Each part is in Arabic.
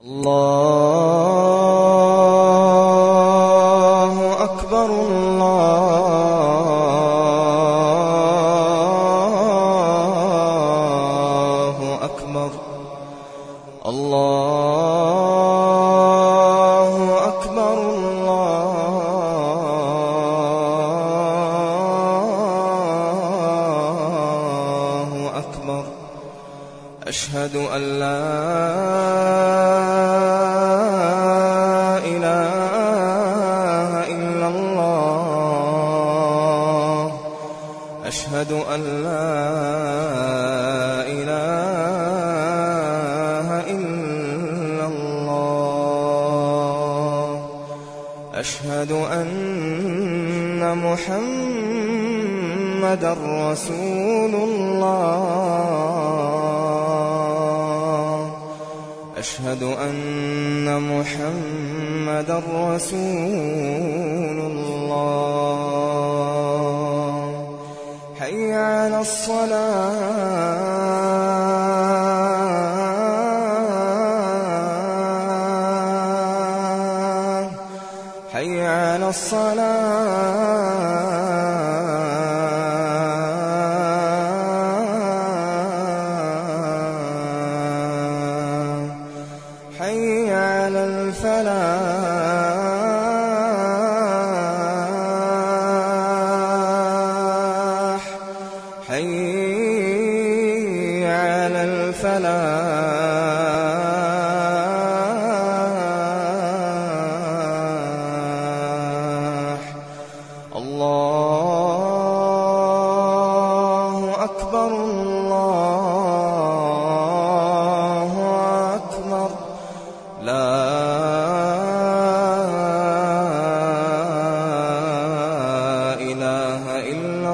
الله أكبر الله أكبر الله أكبر الله أكبر أشهد أن لا إله إلا الله أشهد أن لا إله إلا الله أشهد أن محمدًا رسول الله أشهد أن محمدًا رسول الله حي على الصلاة حي على الصلاة حي على الفلاح حي على الفلاح الله أكبر الله أكبر لا إله إلا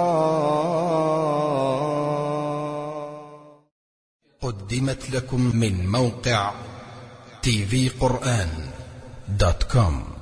الله. قدمت لكم من موقع tvquran.com.